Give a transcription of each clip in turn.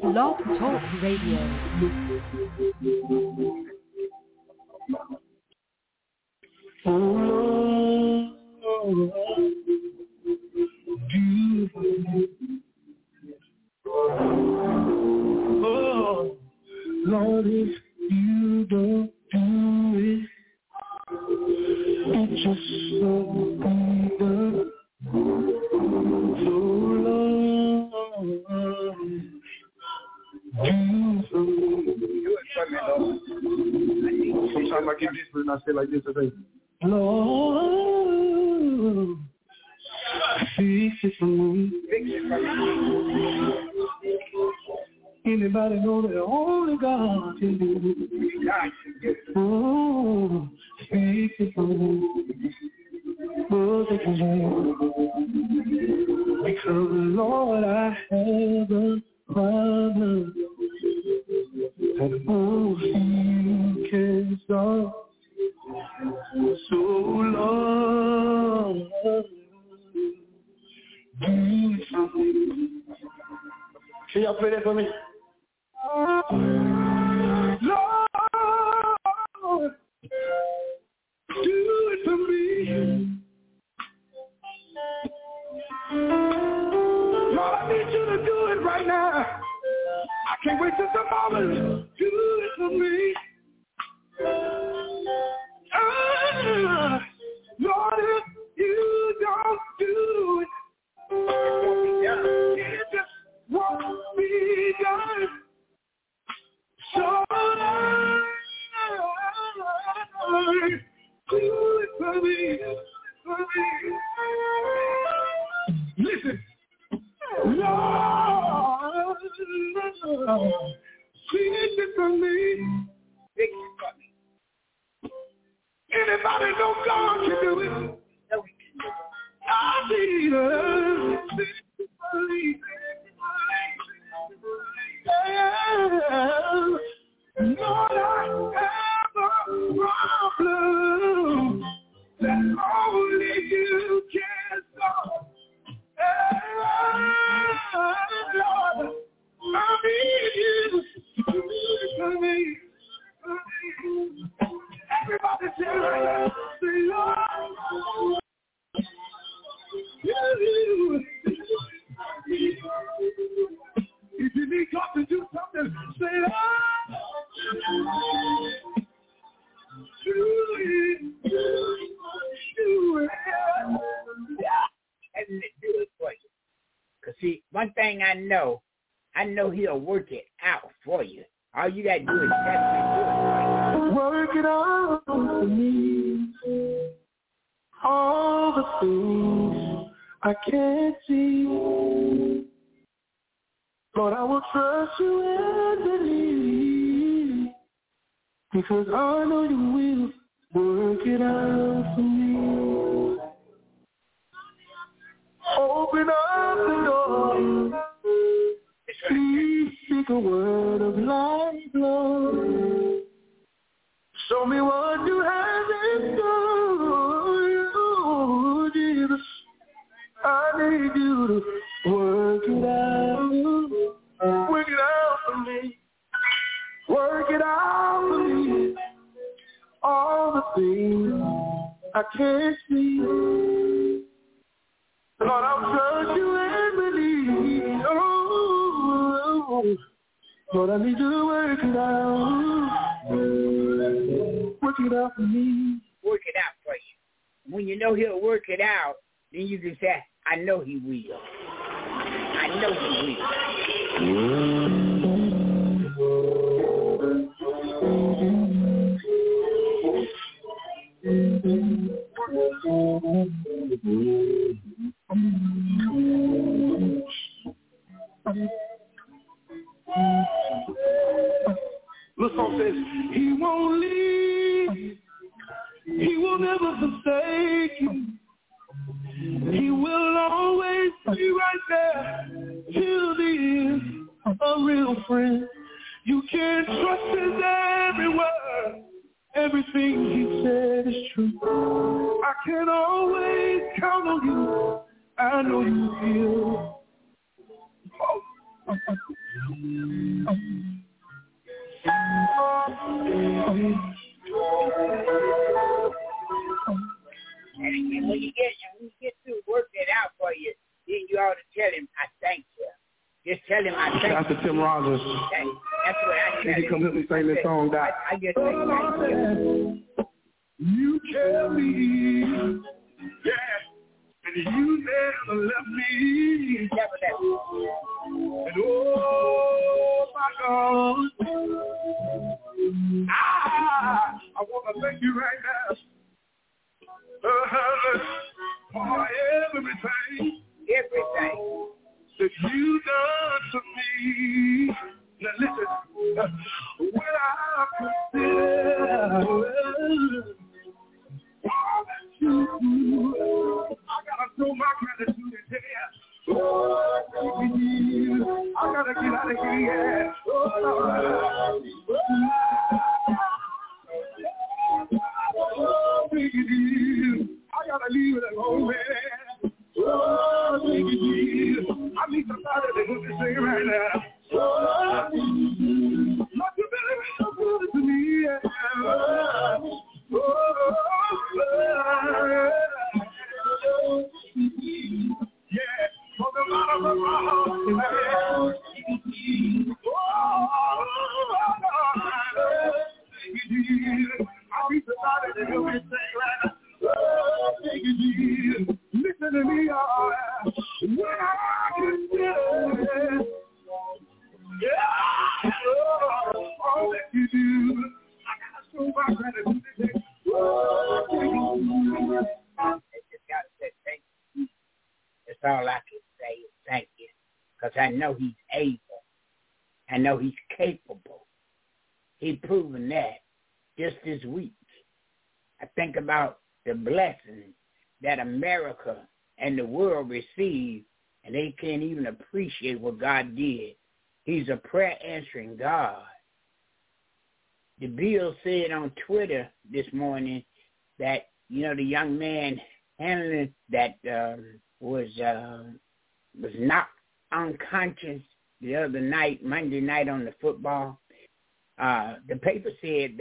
Blog Talk Radio. Oh, Lord, if you don't do it, it just won't be done. So, Lord, do for me. Sometimes I get this and I say like this, I say, Lord, fix it for me. Anybody know that only God can do it? Oh, fix it for me. Oh, they can do it. Because, Lord, I have a problem that only you can solve. So, Lord, do something. Can y'all play that for me? Lord, do it for me. Lord, I need you to do it right now. I can't wait till tomorrow. Do it for me. Lord, if you don't do it, it just won't be done. So Lord, do it for me, Listen, Lord, fix it for me. Fix it for me. Anybody know God can do it? No, we can do it. I need her. Fix it for me. Lord, I have a problem that only you can solve. Lord, I need you to do it for me. Everybody say right now, say Lord, if you need God to do something, say Lord, do it. And do it for you. Because see, one thing I know he'll work it out for you. All you got to do is definitely do it for you. Work it out for me. All the things I can't see. Lord, I will trust you and believe. Because I know you will work it out for me. Open up the door. Please speak a word of life, Lord. Show me what you have in store, Jesus. I need you to work it out. Work it out for me. Work it out for me. All the things I can't see. Lord, I'll trust you and believe. Oh, Lord, I need you to work it out. Work it out for me. Work it out for you. When you know he'll work it out, then you can say, I know he will. I know he will. The song says, he won't leave, he will never forsake you. He will always be right there till the end, a real friend. You can trust his every word, everything he said is true. I can always count on you, I know you will. And when you get to work it out for you, then you ought to tell him, I thank you. Just tell him I thank you. Pastor Tim Rogers. That's what I tell him. He come help me sing this song, Doc. I just say thank you. You tell me, yeah, and you never left me. Never left me. And oh my God, I want to thank you right now for everything that you done to me. Now listen, when I consider all that you do, I gotta show my gratitude and tell you, oh, thank you. I gotta get out of here. Oh, thank you. I gotta leave it alone, man. Oh, thank you. I need somebody to help me sing right now. Oh, not you better be so good to me. Yeah, from the bottom of my heart. I need somebody to help me sing right now. Oh, thank you, Jesus. Listen to me, when I can do all that you do, I gotta show my gratitude today. Oh, thank you. I just gotta say thank you. That's all I can say is thank you, because I know he's able. I know he's capable. He's proven that just this week. I think about the blessings that America and the world receive, and they can't even appreciate what God did. He's a prayer-answering God. The Bill said on Twitter this morning that, the young man handling that was knocked unconscious the other night, Monday night on the football. The paper said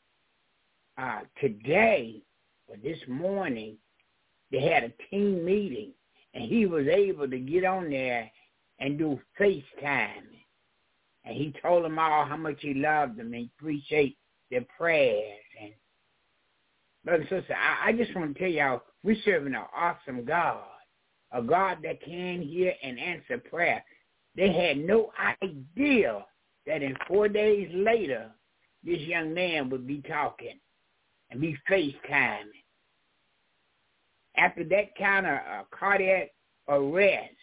that today, or this morning, they had a team meeting, and he was able to get on there and do FaceTime. And he told them all how much he loved them and appreciate their prayers. And brother and sister, I just want to tell y'all, we're serving an awesome God, a God that can hear and answer prayer. They had no idea that in 4 days later, this young man would be talking and be FaceTiming. After that kind of cardiac arrest,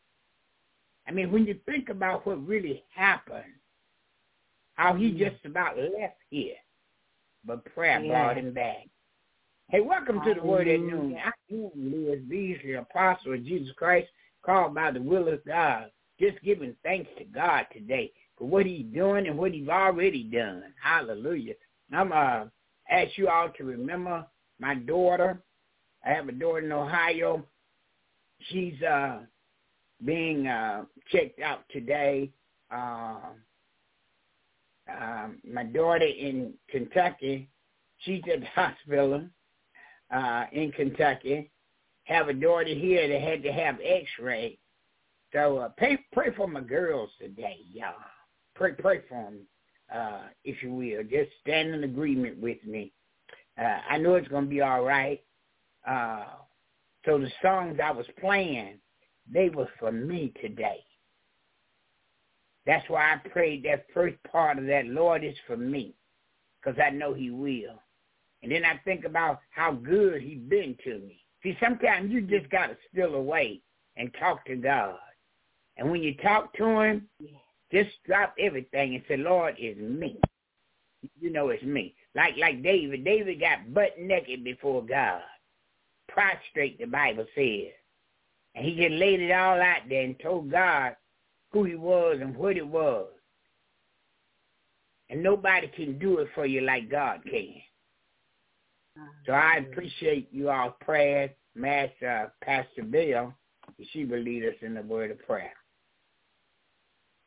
I mean, when you think about what really happened, how he just about left here, but prayer brought him back. Hey, welcome to the Word at Noon. I am Lewis Beasley, apostle of Jesus Christ, called by the will of God. Just giving thanks to God today for what he's doing and what he's already done. Hallelujah. I'm going to ask you all to remember my daughter. I have a daughter in Ohio. She's being checked out today. My daughter in Kentucky, she's at the hospital in Kentucky. Have a daughter here that had to have x-ray. So pray for my girls today, y'all. Pray for them, if you will. Just stand in agreement with me. I know it's going to be all right. So the songs I was playing, they were for me today. That's why I prayed that first part of that, Lord, is for me, because I know he will. And then I think about how good he's been to me. See, sometimes you just got to still away and talk to God. And when you talk to him, just drop everything and say, Lord, it's me. You know it's me. Like David. David got butt naked before God. Prostrate, the Bible says. And he just laid it all out there and told God who he was and what it was. And nobody can do it for you like God can. So I appreciate you all's prayers. Master Pastor Bill, she will lead us in the word of prayer.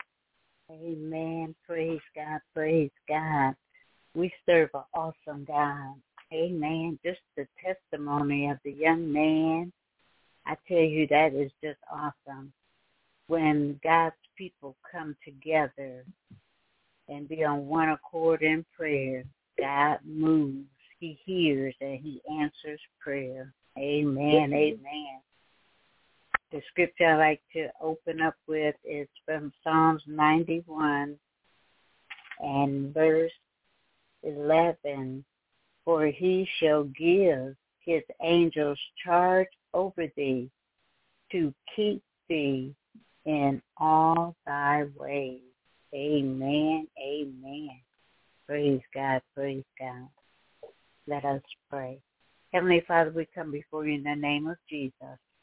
Amen. Praise God. Praise God. We serve an awesome God. Amen. Just the testimony of the young man. I tell you, that is just awesome. When God's people come together and be on one accord in prayer, God moves. He hears and he answers prayer. Amen. Amen. The scripture I like to open up with is from Psalms 91 and verse 11. For he shall give his angels charge over thee to keep thee in all thy ways. Amen. Amen. Praise God. Praise God. Let us pray. Heavenly Father, we come before you in the name of Jesus.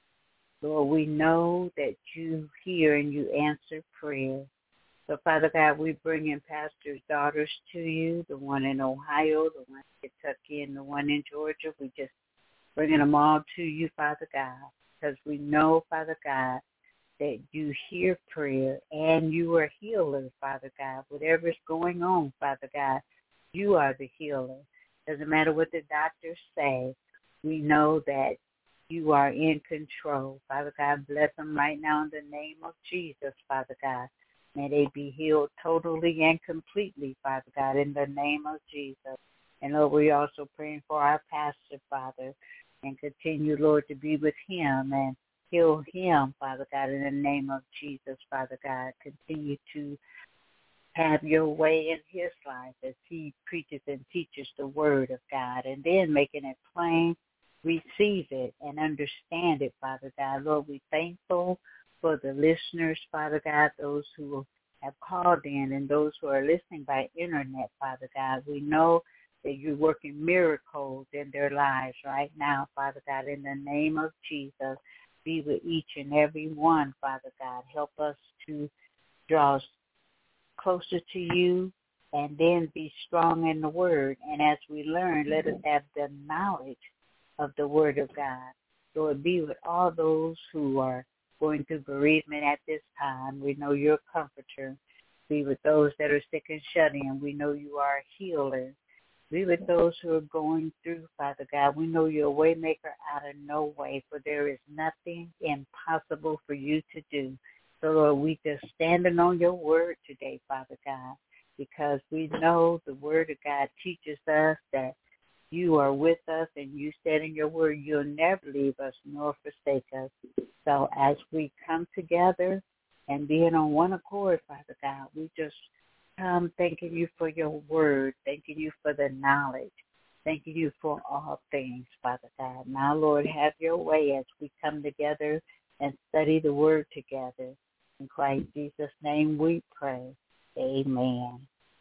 Lord, we know that you hear and you answer prayer. So, Father God, we bring in Pastor's daughters to you, the one in Ohio, the one in Kentucky, and the one in Georgia. We just bringing them all to you, Father God, because we know, Father God, that you hear prayer and you are healer, Father God. Whatever's going on, Father God, you are the healer. Doesn't matter what the doctors say, we know that you are in control. Father God, bless them right now in the name of Jesus, Father God. May they be healed totally and completely, Father God, in the name of Jesus. And Lord, we're also praying for our pastor, Father, and continue, Lord, to be with him and heal him, Father God, in the name of Jesus, Father God. Continue to have your way in his life as he preaches and teaches the word of God, and then making it plain, receive it and understand it, Father God. Lord, we're thankful for the listeners, Father God, those who have called in and those who are listening by internet, Father God. We know that you're working miracles in their lives right now, Father God, in the name of Jesus. Be with each and every one, Father God. Help us to draw us closer to you and then be strong in the word. And as we learn, let us have the knowledge of the word of God. Lord, be with all those who are going through bereavement at this time. We know you're a comforter. Be with those that are sick and shut in. We know you are a healer. Be with those who are going through, Father God. We know you're a way maker out of no way, for there is nothing impossible for you to do. So, Lord, we just standing on your word today, Father God, because we know the word of God teaches us that you are with us, and you said in your word you'll never leave us nor forsake us. So as we come together and being on one accord, Father God, we just come thanking you for your word, thanking you for the knowledge, thanking you for all things, Father God. Now, Lord, have your way as we come together and study the word together. In Christ Jesus' name we pray. Amen.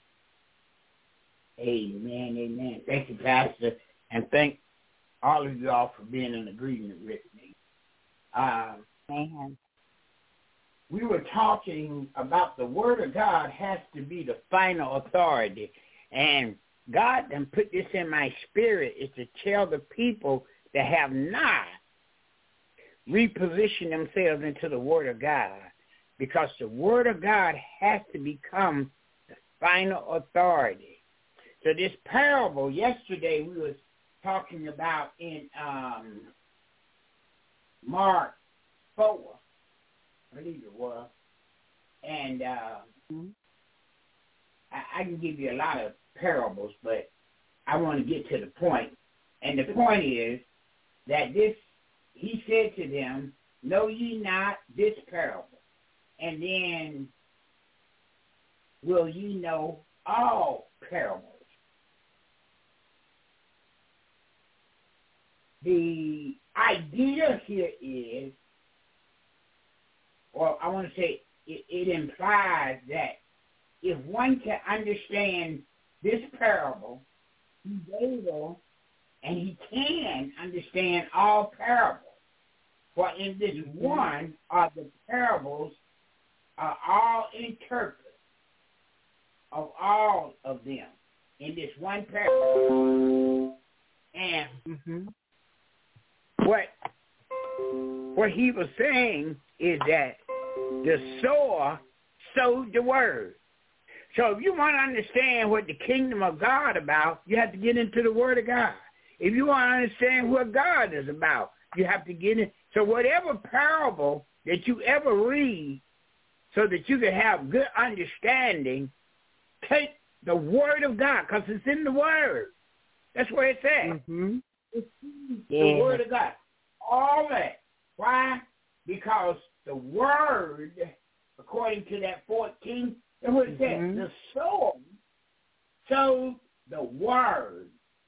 Amen, amen. Thank you, Pastor, and thank all of you all for being in agreement with me. Amen. We were talking about the Word of God has to be the final authority, and God done put this in my spirit is to tell the people that have not repositioned themselves into the Word of God, because the Word of God has to become the final authority. So this parable, yesterday we was talking about in Mark 4, I believe it was, and I can give you a lot of parables, but I want to get to the point. And the point is that this, he said to them, know ye not this parable? And then will ye know all parables? The idea here is, or I want to say it implies that if one can understand this parable, he's able and he can understand all parables. For in this one are the parables are all interpreted of all of them in this one parable. And what he was saying is that the sower sowed the word. So if you want to understand what the kingdom of God about, you have to get into the word of God. If you want to understand what God is about, you have to get in. So whatever parable that you ever read so that you can have good understanding, take the word of God because it's in the word. That's where it's at. Mm-hmm. It's the word of God. All that. Why? Because the word, according to that 14, that's what it says. The sower sowed the word.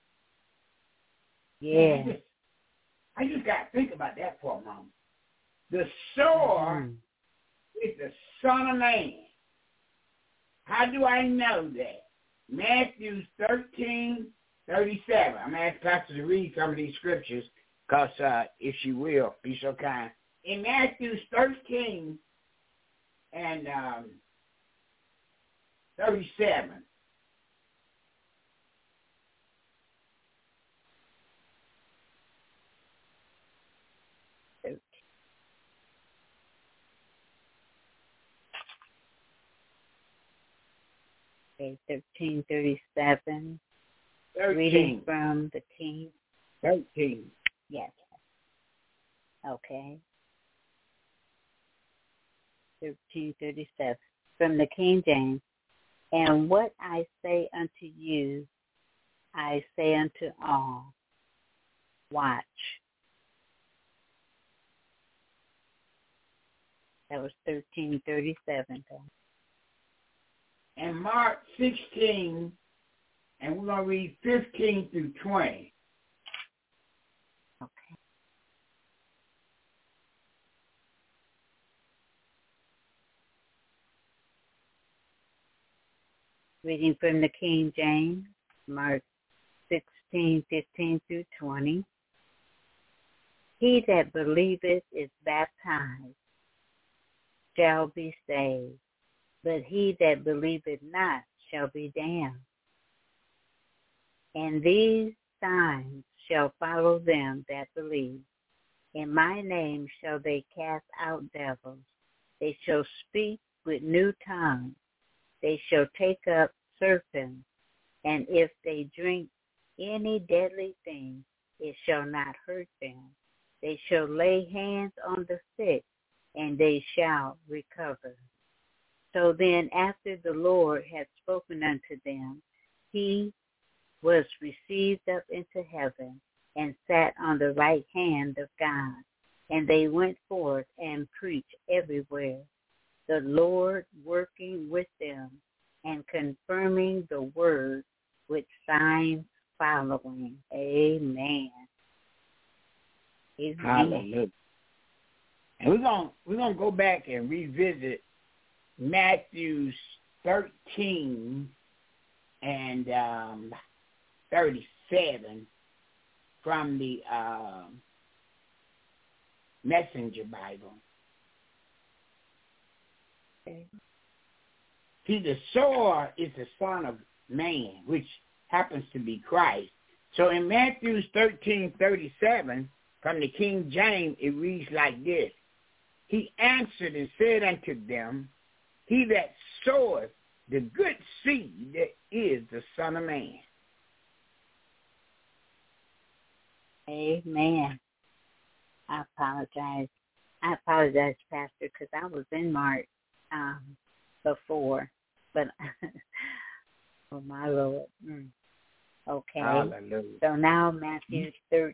Yeah. I just got to think about that for a moment. The sower is the Son of Man. How do I know that? Matthew 13:37. I'm going to ask Pastor to read some of these scriptures because, if she will, be so kind. In Matthew 13 and 37. Okay, 13:37. 13. Reading from the King. 13. Yes. Okay. 13:37 from the King James. And what I say unto you, I say unto all, watch. That was 13:37. And Mark 16, and we're going to read 15 through 20. Okay. Reading from the King James, Mark 16:15 through 20. He that believeth is baptized shall be saved, but he that believeth not shall be damned. And these signs shall follow them that believe. In my name shall they cast out devils. They shall speak with new tongues. They shall take up serpents. And if they drink any deadly thing, it shall not hurt them. They shall lay hands on the sick, and they shall recover. So then, after the Lord had spoken unto them, he was received up into heaven and sat on the right hand of God. And they went forth and preached everywhere, the Lord working with them and confirming the word with signs following. Amen. Amen. Hallelujah. And we're gonna go back and revisit Matthew 13 and 37 from the Messenger Bible. Okay. See, the sower is the Son of Man, which happens to be Christ. So in Matthew 13:37, from the King James, it reads like this. He answered and said unto them, he that soweth the good seed is the Son of Man. Amen. I apologize, Pastor, because I was in Mark before, but oh my Lord. Okay. Hallelujah. So now Matthew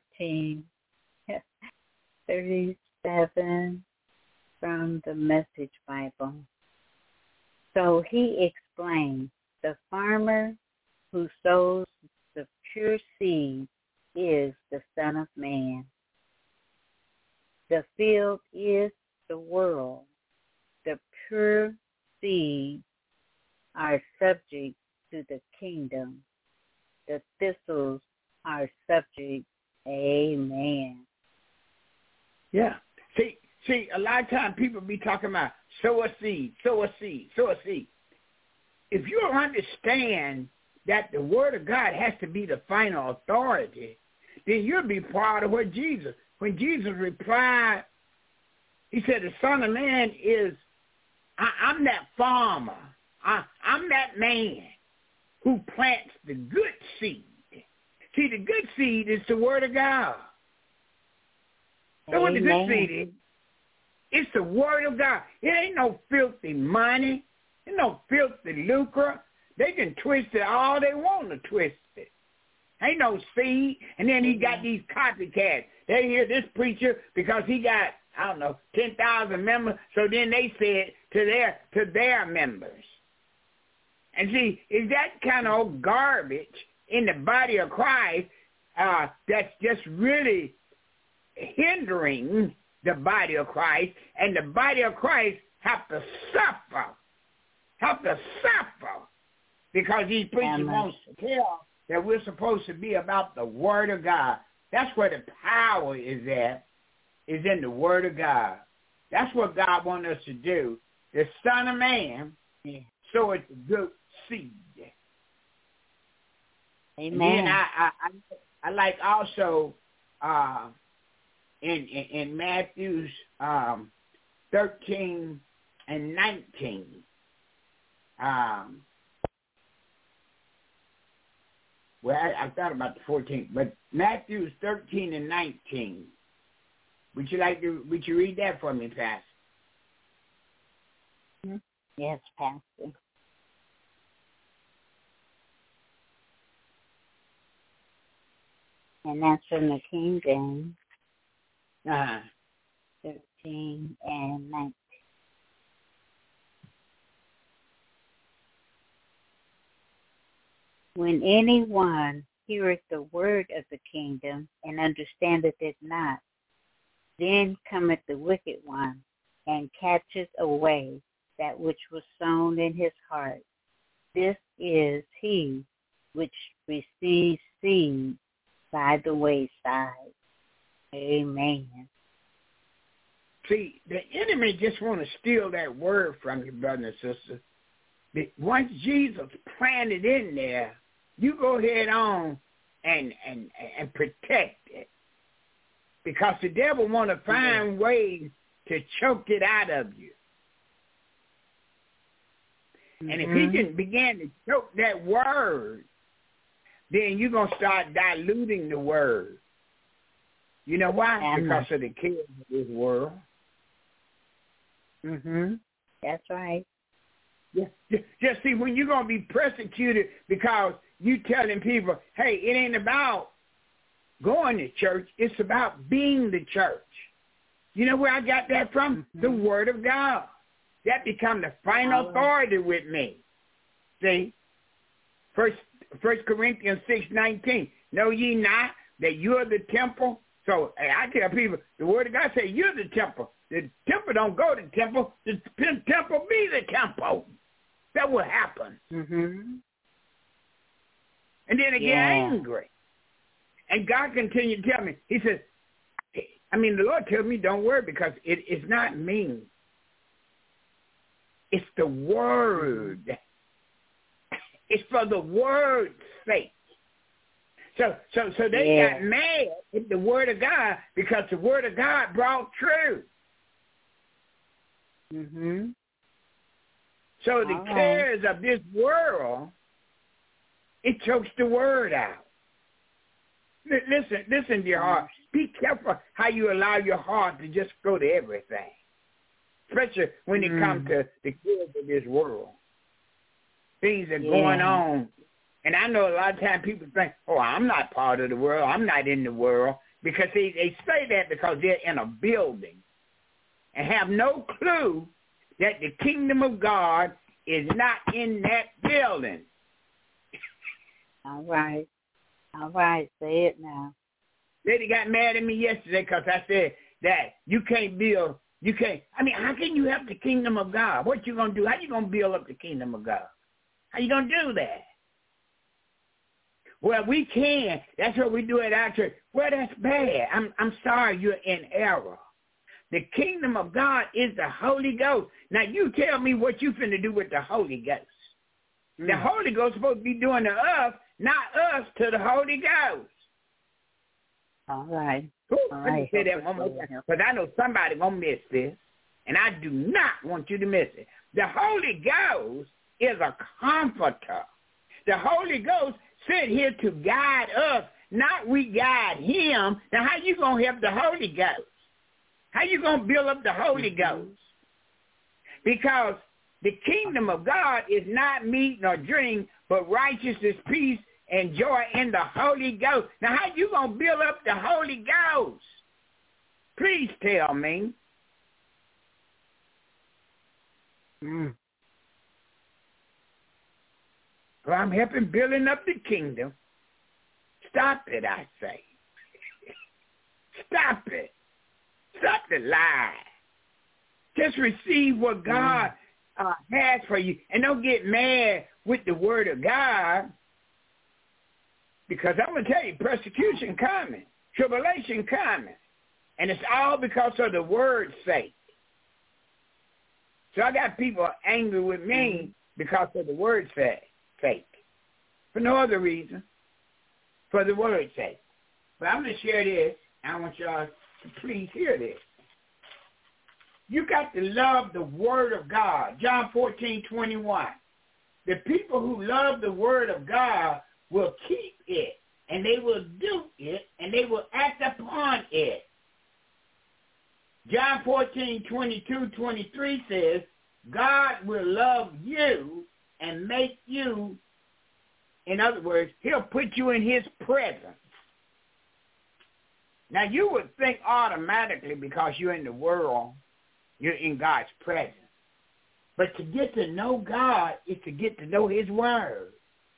13:37 from the Message Bible. So he explained, the farmer who sows the pure seed is the Son of Man. The field is the world. The pure seeds are subject to the kingdom. The thistles are subject. Amen. Yeah. See, a lot of times people be talking about sow a seed, sow a seed, sow a seed. If you understand that the word of God has to be the final authority, then you'll be part of what Jesus, when Jesus replied, he said, the Son of Man is I'm that farmer. I'm that man who plants the good seed. See, the good seed is the word of God. That's what the good seed is. It's the word of God. It ain't no filthy money. It ain't no filthy lucre. They can twist it all they want to twist it. Ain't no seed. And then he got these copycats. They hear this preacher because he got, 10,000 members. So then they said to their members. And see, is that kind of old garbage in the body of Christ that's just really hindering the body of Christ, and the body of Christ have to suffer, because these preachers want to tell that we're supposed to be about the Word of God. That's where the power is at, is in the Word of God. That's what God wants us to do. The Son of Man soweth the good seed. Amen. And I like also in Matthew 13 and 19. Well, I thought about the 14th, but Matthew 13 and 19. Would you read that for me, Pastor? Yes, Pastor. And that's from the King James. 13 and 19. When anyone heareth the word of the kingdom and understandeth it not, then cometh the wicked one and catcheth away that which was sown in his heart. This is he which receives seed by the wayside. Amen. See, the enemy just want to steal that word from you, brother and sister. Once Jesus planted in there, you go ahead on and protect it. Because the devil want to find ways to choke it out of you. And if he can begin to choke that word, then you're going to start diluting the word. You know why? Because of the cares of this world. That's right. Just see, when you're going to be persecuted because you telling people, hey, it ain't about going to church. It's about being the church. You know where I got that from? The Word of God. That become the final authority with me. See? First Corinthians 6:19. Know ye not that you are the temple? So I tell people, the Word of God says you're the temple. The temple don't go to the temple. The temple be the temple. That will happen. And then I get angry. And God continued to tell me, he says, the Lord tells me don't worry because it's not me. It's the word. It's for the word's sake. So they got mad at the word of God because the word of God brought truth. So the cares of this world, it chokes the word out. Listen to your heart. Be careful how you allow your heart to just go to everything, especially when it comes to the cares of this world. Things are going on. And I know a lot of times people think, oh, I'm not part of the world. I'm not in the world. Because they say that because they're in a building and have no clue that the kingdom of God is not in that building. All right. Say it now. They got mad at me yesterday because I said that you can't build. How can you have the kingdom of God? What you going to do? How you going to build up the kingdom of God? How you going to do that? Well, we can. That's what we do at our church. Well, that's bad. I'm sorry, you're in error. The kingdom of God is the Holy Ghost. Now, you tell me what you finna do with the Holy Ghost. The Holy Ghost is supposed to be doing to us, not us to the Holy Ghost. All right. Let me say that one more time, because I know somebody going to miss this, and I do not want you to miss it. the Holy Ghost is a comforter. The Holy Ghost sent here to guide us, not we guide him. Now, how you going to help the Holy Ghost? How you going to build up the Holy Ghost? Because the kingdom of God is not meat nor drink, but righteousness, peace, and joy in the Holy Ghost. Now, how you going to build up the Holy Ghost? Please tell me. Well, I'm helping building up the kingdom. Stop it, I say. Stop it. Stop the lie. Just receive what God has for you. And don't get mad with the word of God, because I'm going to tell you, persecution coming, tribulation coming. And it's all because of the word's sake. So I got people angry with me because of the word's sake. For no other reason. For the word's sake. But I'm going to share this. I want y'all to please hear this. You got to love the word of God. John 14:21. The people who love the word of God will keep it, and they will do it, and they will act upon it. John 14:22-23 says, God will love you and make you, in other words, he'll put you in his presence. Now, you would think automatically because you're in the world, you're in God's presence. But to get to know God is to get to know his word.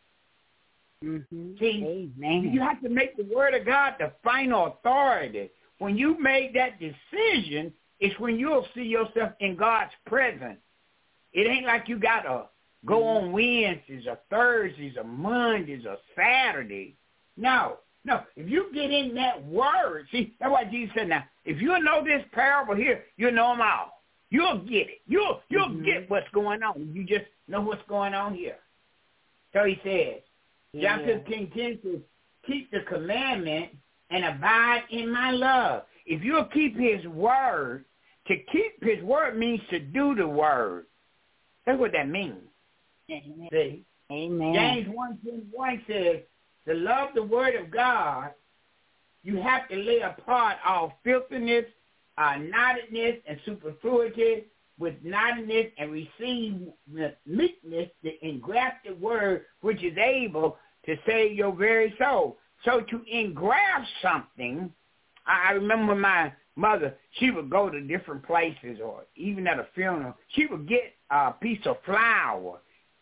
See, amen. You have to make the word of God the final authority. When you make that decision, it's when you'll see yourself in God's presence. It ain't like you got to go on Wednesdays or Thursdays or Mondays or Saturdays. No. If you get in that word, see, that's why Jesus said, now, if you know this parable here, you'll know them all. You'll get it. You'll get what's going on. You just know what's going on here. So he says, John 15:10 says, keep the commandment and abide in my love. If you'll keep his word, to keep his word means to do the word. That's what that means. Amen. See? Amen. James 1:21 says, to love the word of God, you have to lay apart all filthiness, naughtiness, and superfluity with naughtiness, and receive with meekness the engrafted word, which is able to save your very soul. So to engraft something, I remember my mother, she would go to different places, or even at a funeral, she would get a piece of flour,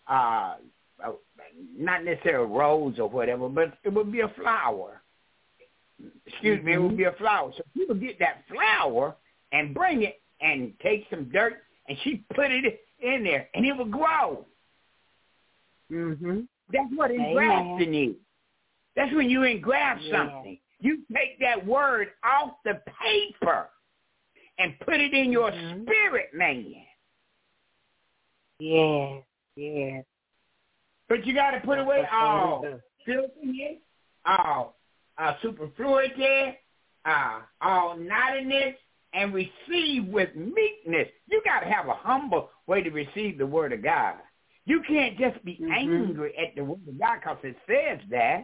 not necessarily a rose or whatever, but it would be a flower. Excuse me, it would be a flower. So she would get that flower and bring it and take some dirt, and she put it in there, and it would grow. That's what engrafting is. That's when you engraft something. You take that word off the paper and put it in your spirit, man. Yes. But you got to put away all filthiness, all superfluity, all naughtiness, and receive with meekness. You got to have a humble way to receive the word of God. You can't just be angry at the word of God because it says that.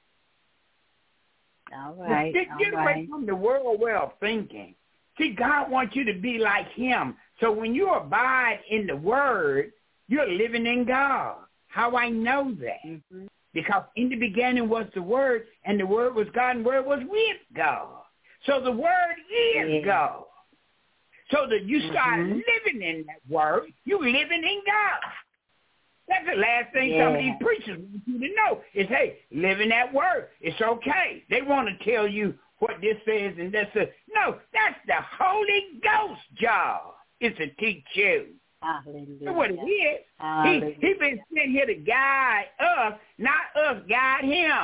All right. Get away from the world way of thinking. See, God wants you to be like him. So when you abide in the word, you're living in God. How I know that? Because in the beginning was the word, and the word was God, and the word was with God. So the word is God. So that you start living in that word, you're living in God. That's the last thing some of these preachers want you to know is, hey, live in that word. It's okay. They want to tell you what this says and that says. No, that's the Holy Ghost job. It's to teach you. Hallelujah. That's what it is. He been sent here to guide us, not us guide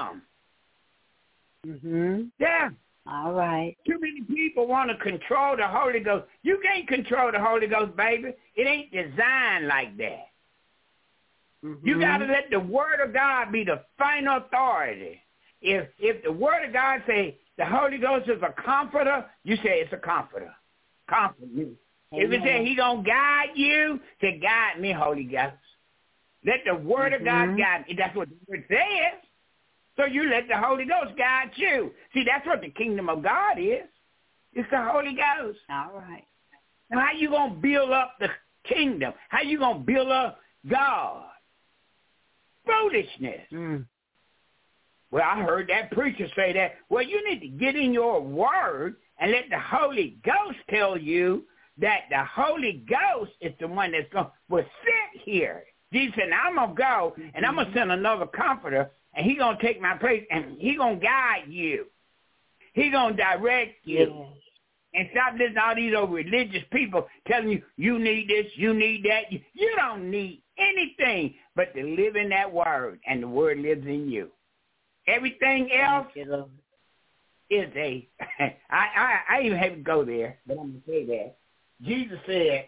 him. Yeah. All right. Too many people want to control the Holy Ghost. You can't control the Holy Ghost, baby. It ain't designed like that. You got to let the word of God be the final authority. If the word of God say the Holy Ghost is a comforter, you say it's a comforter. Comfort me. If it says he going to guide you, say, guide me, Holy Ghost. Let the word of God guide me. That's what the word says. So you let the Holy Ghost guide you. See, that's what the kingdom of God is. It's the Holy Ghost. All right. Now, how you going to build up the kingdom? How you going to build up God? Foolishness. Well, I heard that preacher say that. Well, you need to get in your word and let the Holy Ghost tell you that the Holy Ghost is the one that's going to sit here. Jesus said, I'm going to go, and I'm going to send another comforter, and he's going to take my place, and he's going to guide you. He's going to direct you. Yes. And stop listening to all these old religious people telling you, you need this, you need that. You don't need anything but to live in that word, and the word lives in you. Everything else is a, I even have to go there, but I'm going to say that. Jesus said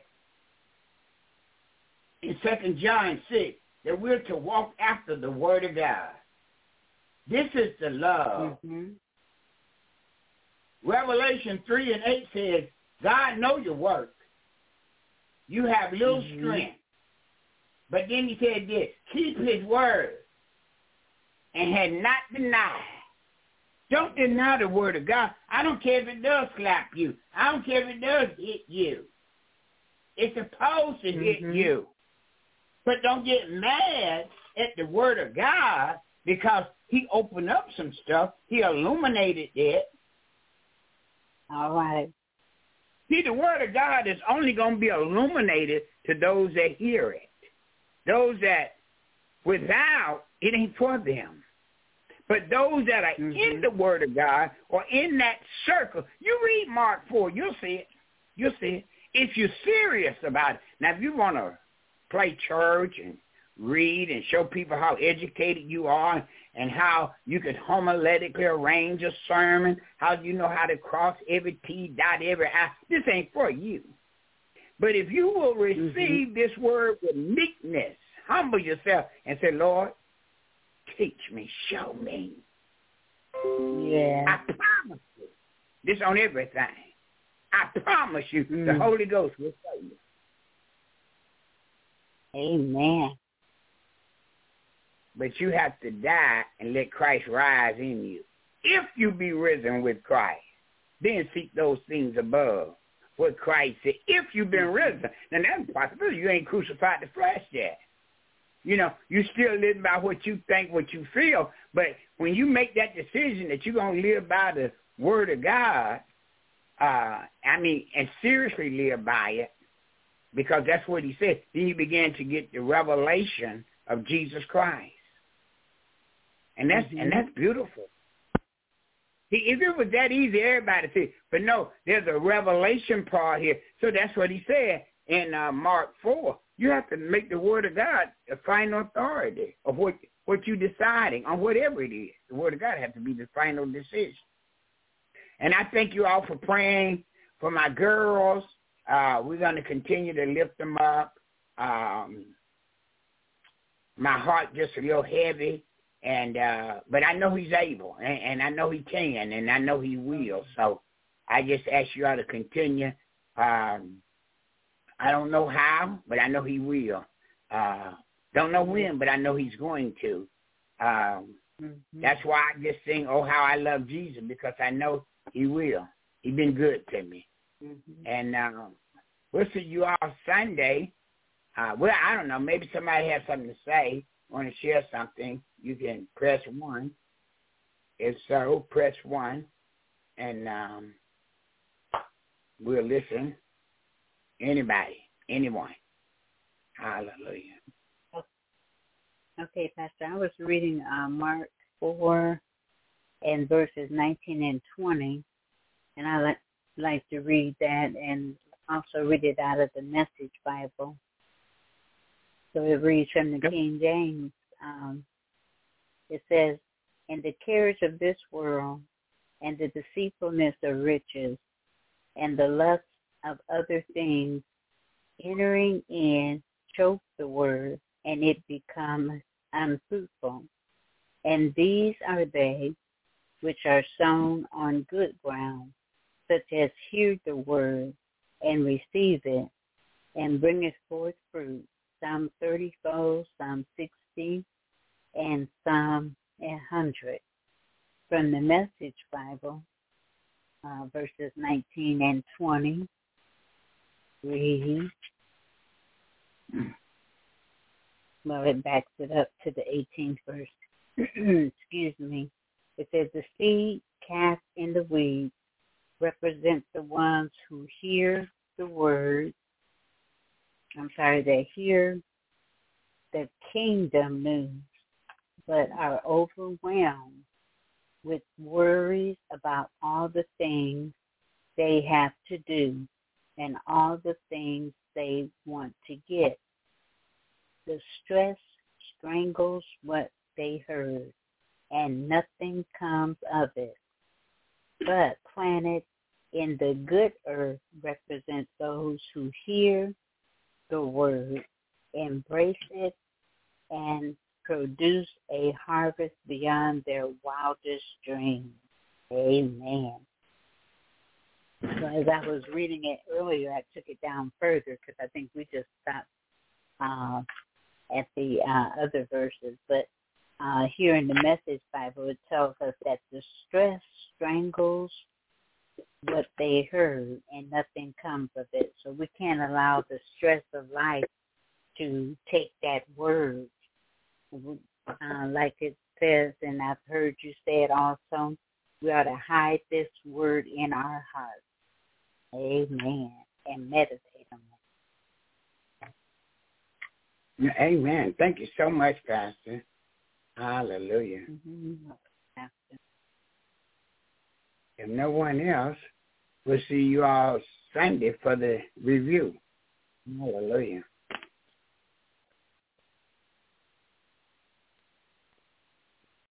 in 2 John 6 that we're to walk after the word of God. This is the love. Revelation 3:8 says, God knows your work. You have little strength. But then he said this, keep his word and had not denied. Don't deny the word of God. I don't care if it does slap you. I don't care if it does hit you. It's supposed to hit you. But don't get mad at the word of God because he opened up some stuff. He illuminated it. All right. See, the word of God is only going to be illuminated to those that hear it. Those that without, it ain't for them. But those that are in the word of God or in that circle, you read Mark 4, you'll see it. You'll see it. If you're serious about it. Now, if you want to play church and read and show people how educated you are and how you can homiletically arrange a sermon, how you know how to cross every T, dot every I, this ain't for you. But if you will receive this word with meekness, humble yourself and say, Lord, teach me, show me. Yeah. I promise you. This on everything. I promise you the Holy Ghost will show you. Amen. But you have to die and let Christ rise in you. If you be risen with Christ, then seek those things above. What Christ said, if you've been risen, then that's a possibility. You ain't crucified the flesh yet. You know, you still live by what you think, what you feel. But when you make that decision that you're going to live by the word of God, and seriously live by it, because that's what he said, then you begin to get the revelation of Jesus Christ. And that's beautiful. See, if it was that easy, everybody said, but no, there's a revelation part here. So that's what he said in Mark 4. You have to make the word of God the final authority of what you're deciding on whatever it is. The word of God has to be the final decision. And I thank you all for praying for my girls. We're going to continue to lift them up. My heart just a little heavy. And but I know he's able, and I know he can, and I know he will. So I just ask you all to continue. I don't know how, but I know he will. Don't know when, but I know he's going to. That's why I just sing, oh, how I love Jesus, because I know he will. He's been good to me. And we'll see you all Sunday. Well, I don't know. Maybe somebody has something to say, want to share something. You can press 1. If so, press 1, and we'll listen. Anybody, anyone. Hallelujah. Okay, Pastor, I was reading Mark 4 and verses 19 and 20, and I like to read that and also read it out of the Message Bible. So it reads from the King James. It says, "And the cares of this world, and the deceitfulness of riches, and the lust of other things, entering in, choke the word, and it becomes unfruitful. And these are they which are sown on good ground, such as hear the word, and receive it, and bringeth forth fruit, some 30-fold, some 60, and some 100. From the Message Bible, verses 19 and 20, read. Well, it backs it up to the 18th verse. Excuse me. It says, the seed cast in the weeds represents the ones who hear the word. They hear the kingdom news, but are overwhelmed with worries about all the things they have to do and all the things they want to get. The stress strangles what they heard, and nothing comes of it. But planted in the good earth represents those who hear the word, embrace it, and produce a harvest beyond their wildest dreams. Amen. So as I was reading it earlier, I took it down further because I think we just stopped at the other verses. But here in the Message Bible, it tells us that the stress strangles what they heard and nothing comes of it. So we can't allow the stress of life to take that word. Like it says, and I've heard you say it also, we ought to hide this word in our hearts. Amen. And meditate on it. Amen. Thank you so much, Pastor. Hallelujah. Mm-hmm. If no one else, we'll see you all Sunday for the review. Hallelujah.